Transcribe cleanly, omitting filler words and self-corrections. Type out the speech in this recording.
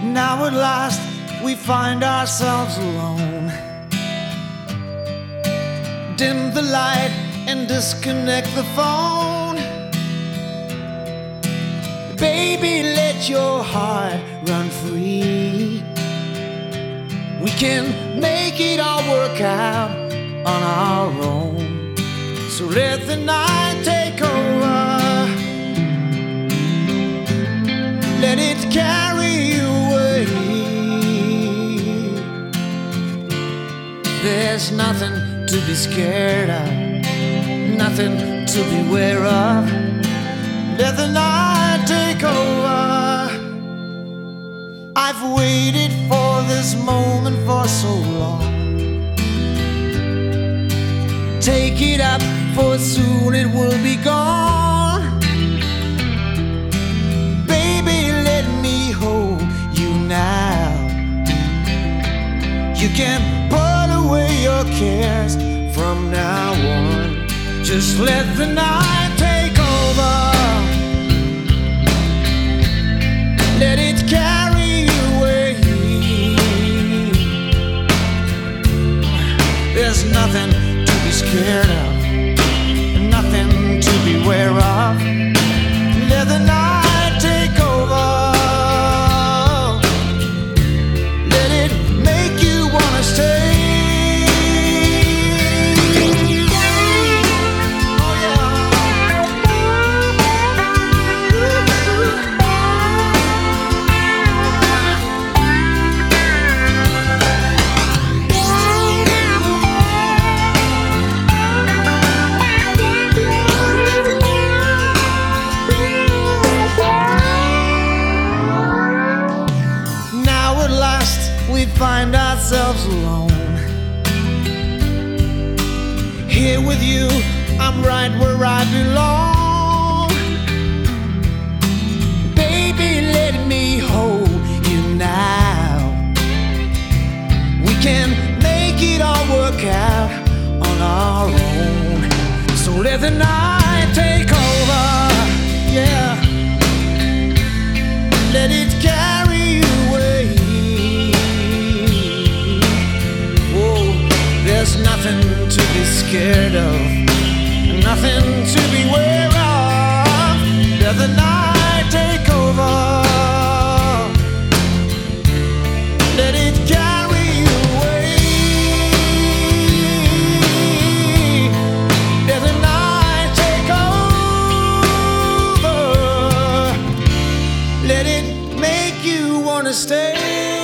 Now at last we find ourselves alone. Dim the light and disconnect the phone. Baby, let your heart run free. We can make it all work out on our own. So let the night take over. Let it carry you away. There's nothing to be scared of, nothing to beware of. Let the night take over. I've waited for this moment for so long. Take it up, for soon it will be gone. Baby, let me hold you now. You can put away your cares from now on. Just let the night take over. Let it carry you away. There's nothing to be scared of, nothing to beware of. Let the night take over. Let it make you wanna stay. We find ourselves alone. Here with you, I'm right where I belong. Baby, let me hold you now. We can make it all work out on our own. So let the night take over, yeah. Let it carry you away. There's nothing to be scared of, nothing to beware of. Let the night take over. Let it carry you away. Let the night take over. Let it make you wanna stay.